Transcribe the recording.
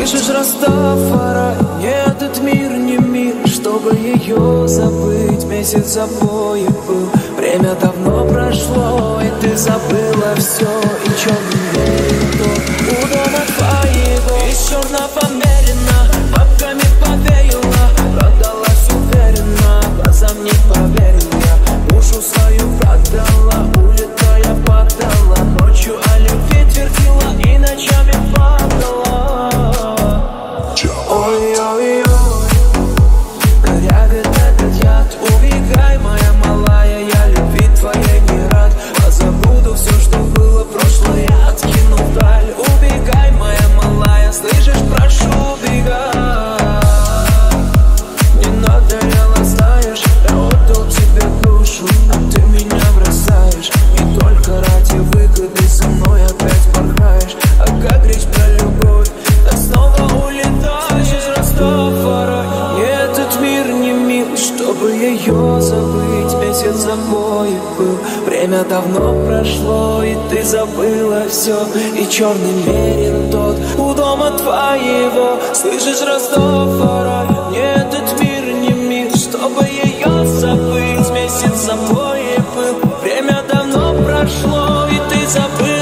Слышишь, Растафарай, нет, этот мир не мир, чтобы ее забыть. Месяц запоя был, время давно прошло, и ты забыла все, и черный верит у дома твоего. Из черного мерина бабками повеяла, продалась уверенно, глазам не поверил я. Душу свою продала, улетая падала, ночью о любви твердила и ночами падала. Ой-ой-ой, корявит этот яд. Убегай, моя малая, я любви твоей не рад. Позабуду все, что было прошлое, откину вдаль. Убегай, моя малая, слышишь, прошу, убегай. Не надо, я знаешь, я отдал тебе душу, а ты меня бросаешь. И только ради выгоды со мной опять порхаешь. А как речь про любовь, так снова улетаешь. Растафарай, этот мир не мил, чтобы ее забыть. Месяц запоя был, время давно прошло, и ты забыла все. И черный мерин тот у дома твоего. Слышишь, Растафарай, этот мир не мил, чтобы ее забыть. Месяц запоя был, время давно прошло, и ты забыла.